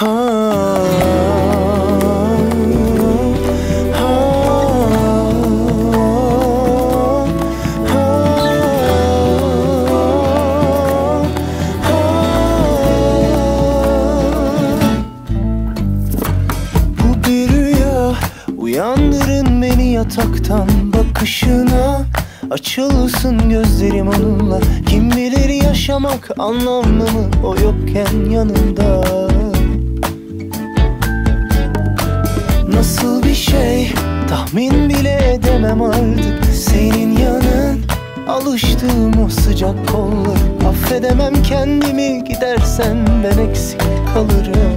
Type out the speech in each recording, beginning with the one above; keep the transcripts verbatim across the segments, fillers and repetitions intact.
Uyandırın beni yataktan bakışına, açılsın gözlerim onunla. Kim bilir yaşamak anlamlı mı o yokken yanımda. Nasıl bir şey tahmin bile edemem artık. Senin yanın, alıştığım o sıcak kollar. Affedemem kendimi, gidersen ben eksik kalırım.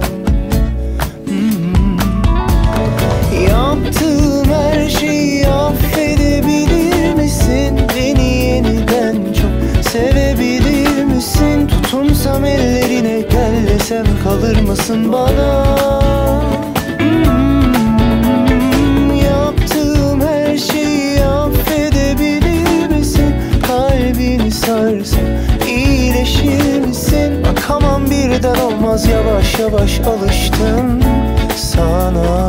Yaptığım her şeyi affedebilir misin? Beni yeniden çok sevebilir misin? Tutunsam ellerine, gel desem kalır mısın bana? Hmm, yaptığım her şeyi affedebilir misin? Kalbini sarsam iyileşir misin? Bakamam birden, olmaz, yavaş yavaş alıştım sana.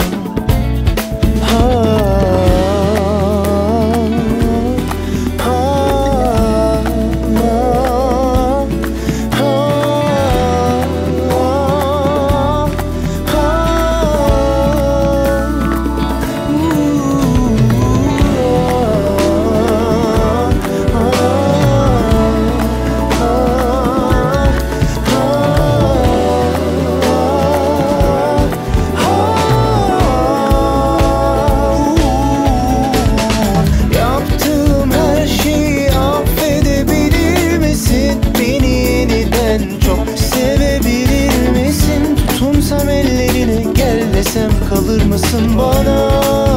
Kalır mısın bana?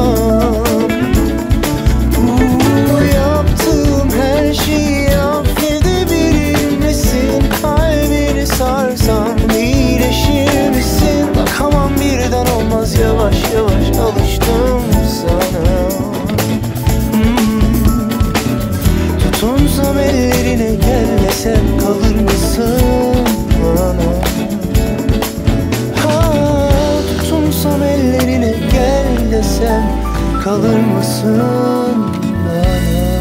Uuu, yaptığım her şeyi affedebilir misin? Kalbini sarsam iyileşir misin? Bakamam birden, olmaz, yavaş yavaş alıştım sana. hmm. Tutunsam ellerine, gel desem kalır mısın bana? Tutunsam ellerine, gel desem kalır mısın bana?